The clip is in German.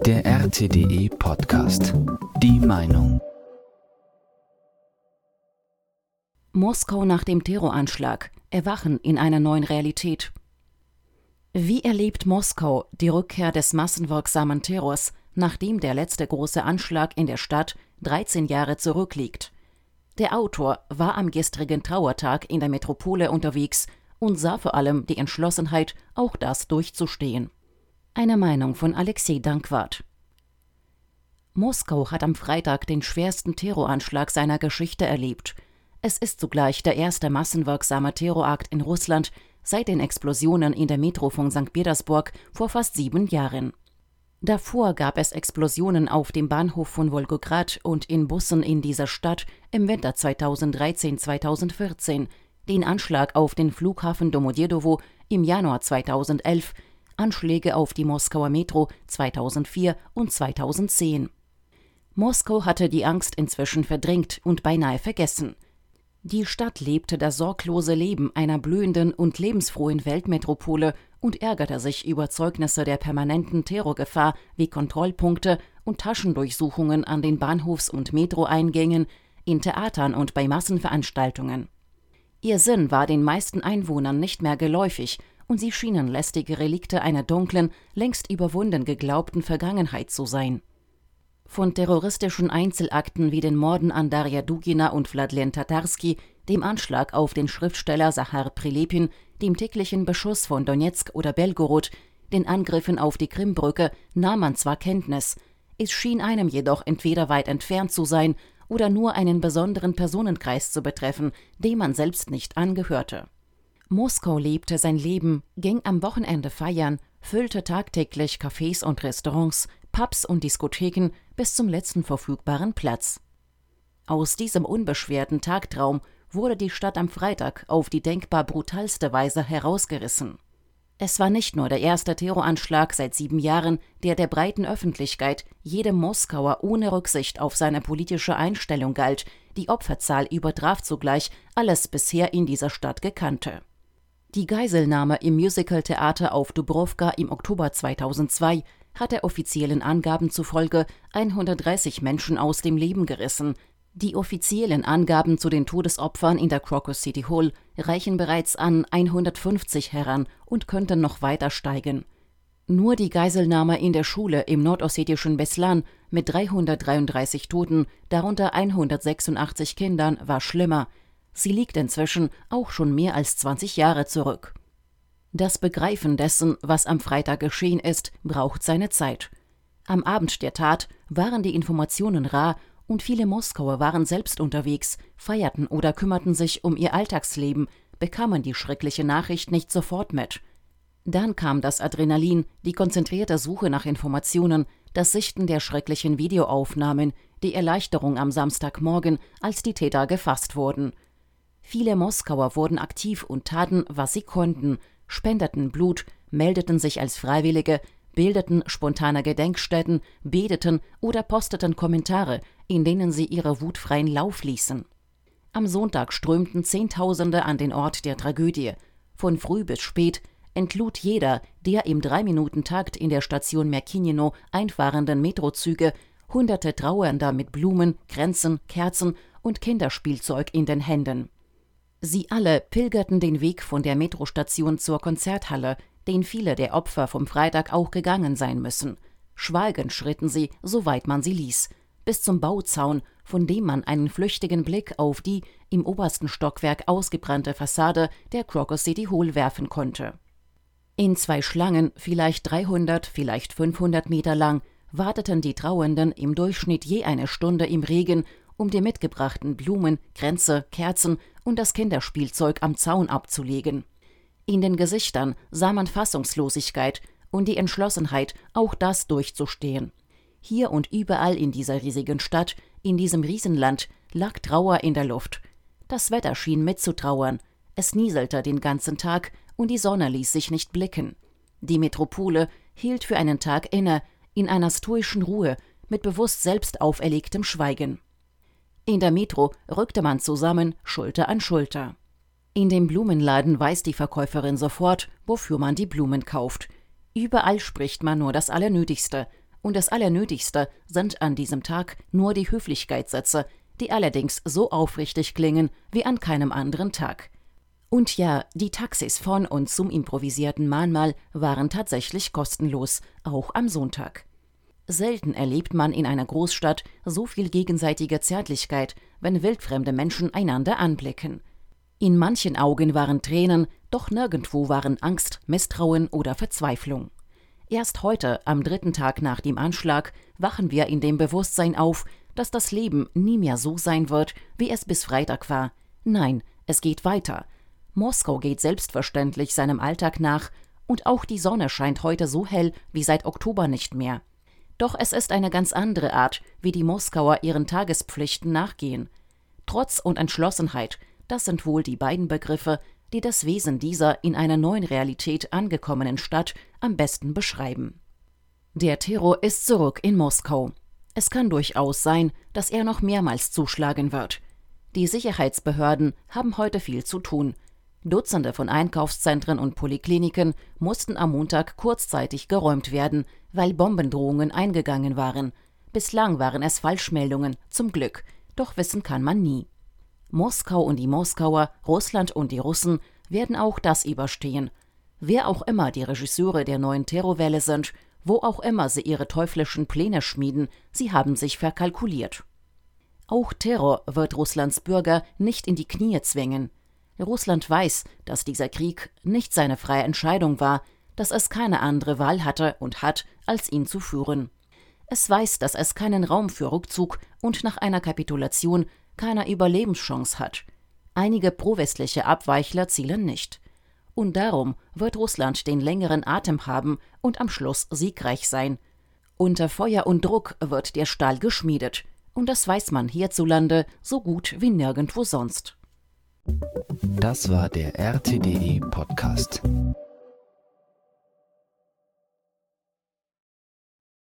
Der RTDE Podcast. Die Meinung. Moskau nach dem Terroranschlag. Erwachen in einer neuen Realität. Wie erlebt Moskau die Rückkehr des massenwirksamen Terrors, nachdem der letzte große Anschlag in der Stadt 13 Jahre zurückliegt? Der Autor war am gestrigen Trauertag in der Metropole unterwegs und sah vor allem die Entschlossenheit, auch das durchzustehen. Eine Meinung von Alexei Dankwart. Moskau hat am Freitag den schwersten Terroranschlag seiner Geschichte erlebt. Es ist zugleich der erste massenwirksame Terrorakt in Russland seit den Explosionen in der Metro von St. Petersburg vor fast 7 Jahren. Davor gab es Explosionen auf dem Bahnhof von Wolgograd und in Bussen in dieser Stadt im Winter 2013-2014, den Anschlag auf den Flughafen Domodedowo im Januar 2011, Anschläge auf die Moskauer Metro 2004 und 2010. Moskau hatte die Angst inzwischen verdrängt und beinahe vergessen. Die Stadt lebte das sorglose Leben einer blühenden und lebensfrohen Weltmetropole und ärgerte sich über Zeugnisse der permanenten Terrorgefahr wie Kontrollpunkte und Taschendurchsuchungen an den Bahnhofs- und Metroeingängen, in Theatern und bei Massenveranstaltungen. Ihr Sinn war den meisten Einwohnern nicht mehr geläufig und sie schienen lästige Relikte einer dunklen, längst überwunden geglaubten Vergangenheit zu sein. Von terroristischen Einzelakten wie den Morden an Darja Dugina und Wladlen Tatarski, dem Anschlag auf den Schriftsteller Sahar Prilepin, dem täglichen Beschuss von Donezk oder Belgorod, den Angriffen auf die Krimbrücke nahm man zwar Kenntnis, es schien einem jedoch entweder weit entfernt zu sein oder nur einen besonderen Personenkreis zu betreffen, dem man selbst nicht angehörte. Moskau lebte sein Leben, ging am Wochenende feiern, füllte tagtäglich Cafés und Restaurants, Pubs und Diskotheken bis zum letzten verfügbaren Platz. Aus diesem unbeschwerten Tagtraum wurde die Stadt am Freitag auf die denkbar brutalste Weise herausgerissen. Es war nicht nur der erste Terroranschlag seit 7 Jahren, der breiten Öffentlichkeit, jedem Moskauer ohne Rücksicht auf seine politische Einstellung galt, die Opferzahl übertraf zugleich alles bisher in dieser Stadt Gekannte. Die Geiselnahme im Musicaltheater auf Dubrovka im Oktober 2002 hat der offiziellen Angaben zufolge 130 Menschen aus dem Leben gerissen. Die offiziellen Angaben zu den Todesopfern in der Crocus City Hall reichen bereits an 150 heran und könnten noch weiter steigen. Nur die Geiselnahme in der Schule im nordossetischen Beslan mit 333 Toten, darunter 186 Kindern, war schlimmer. Sie liegt inzwischen auch schon mehr als 20 Jahre zurück. Das Begreifen dessen, was am Freitag geschehen ist, braucht seine Zeit. Am Abend der Tat waren die Informationen rar und viele Moskauer waren selbst unterwegs, feierten oder kümmerten sich um ihr Alltagsleben, bekamen die schreckliche Nachricht nicht sofort mit. Dann kam das Adrenalin, die konzentrierte Suche nach Informationen, das Sichten der schrecklichen Videoaufnahmen, die Erleichterung am Samstagmorgen, als die Täter gefasst wurden. Viele Moskauer wurden aktiv und taten, was sie konnten, spendeten Blut, meldeten sich als Freiwillige, bildeten spontane Gedenkstätten, beteten oder posteten Kommentare, in denen sie ihre Wut freien Lauf ließen. Am Sonntag strömten Zehntausende an den Ort der Tragödie. Von früh bis spät entlud jeder der im 3-Minuten-Takt in der Station Merkinino einfahrenden Metrozüge Hunderte Trauernder mit Blumen, Kränzen, Kerzen und Kinderspielzeug in den Händen. Sie alle pilgerten den Weg von der Metrostation zur Konzerthalle, den viele der Opfer vom Freitag auch gegangen sein müssen. Schweigend schritten sie, soweit man sie ließ, bis zum Bauzaun, von dem man einen flüchtigen Blick auf die im obersten Stockwerk ausgebrannte Fassade der Crocus City Hall werfen konnte. In 2 Schlangen, vielleicht 300, vielleicht 500 Meter lang, warteten die Trauernden im Durchschnitt je eine Stunde im Regen, um die mitgebrachten Blumen, Kränze, Kerzen und das Kinderspielzeug am Zaun abzulegen. In den Gesichtern sah man Fassungslosigkeit und die Entschlossenheit, auch das durchzustehen. Hier und überall in dieser riesigen Stadt, in diesem Riesenland, lag Trauer in der Luft. Das Wetter schien mitzutrauern. Es nieselte den ganzen Tag und die Sonne ließ sich nicht blicken. Die Metropole hielt für einen Tag inne, in einer stoischen Ruhe, mit bewusst selbst auferlegtem Schweigen. In der Metro rückte man zusammen, Schulter an Schulter. In dem Blumenladen weiß die Verkäuferin sofort, wofür man die Blumen kauft. Überall spricht man nur das Allernötigste. und das Allernötigste sind an diesem Tag nur die Höflichkeitssätze, die allerdings so aufrichtig klingen wie an keinem anderen Tag. Und ja, die Taxis von und zum improvisierten Mahnmal waren tatsächlich kostenlos, auch am Sonntag. Selten erlebt man in einer Großstadt so viel gegenseitige Zärtlichkeit, wenn wildfremde Menschen einander anblicken. In manchen Augen waren Tränen, doch nirgendwo waren Angst, Misstrauen oder Verzweiflung. Erst heute, am 3. Tag nach dem Anschlag, wachen wir in dem Bewusstsein auf, dass das Leben nie mehr so sein wird, wie es bis Freitag war. Nein, es geht weiter. Moskau geht selbstverständlich seinem Alltag nach und auch die Sonne scheint heute so hell wie seit Oktober nicht mehr. Doch es ist eine ganz andere Art, wie die Moskauer ihren Tagespflichten nachgehen. Trotz und Entschlossenheit, das sind wohl die beiden Begriffe, die das Wesen dieser in einer neuen Realität angekommenen Stadt am besten beschreiben. Der Terror ist zurück in Moskau. Es kann durchaus sein, dass er noch mehrmals zuschlagen wird. Die Sicherheitsbehörden haben heute viel zu tun. Dutzende von Einkaufszentren und Polikliniken mussten am Montag kurzzeitig geräumt werden, weil Bombendrohungen eingegangen waren. Bislang waren es Falschmeldungen, zum Glück, doch wissen kann man nie. Moskau und die Moskauer, Russland und die Russen werden auch das überstehen. Wer auch immer die Regisseure der neuen Terrorwelle sind, wo auch immer sie ihre teuflischen Pläne schmieden, sie haben sich verkalkuliert. Auch Terror wird Russlands Bürger nicht in die Knie zwingen. Russland weiß, dass dieser Krieg nicht seine freie Entscheidung war, dass es keine andere Wahl hatte und hat, als ihn zu führen. Es weiß, dass es keinen Raum für Rückzug und nach einer Kapitulation keine Überlebenschance hat. Einige prowestliche Abweichler zielen nicht. Und darum wird Russland den längeren Atem haben und am Schluss siegreich sein. Unter Feuer und Druck wird der Stahl geschmiedet. Und das weiß man hierzulande so gut wie nirgendwo sonst. Das war der RTDE Podcast.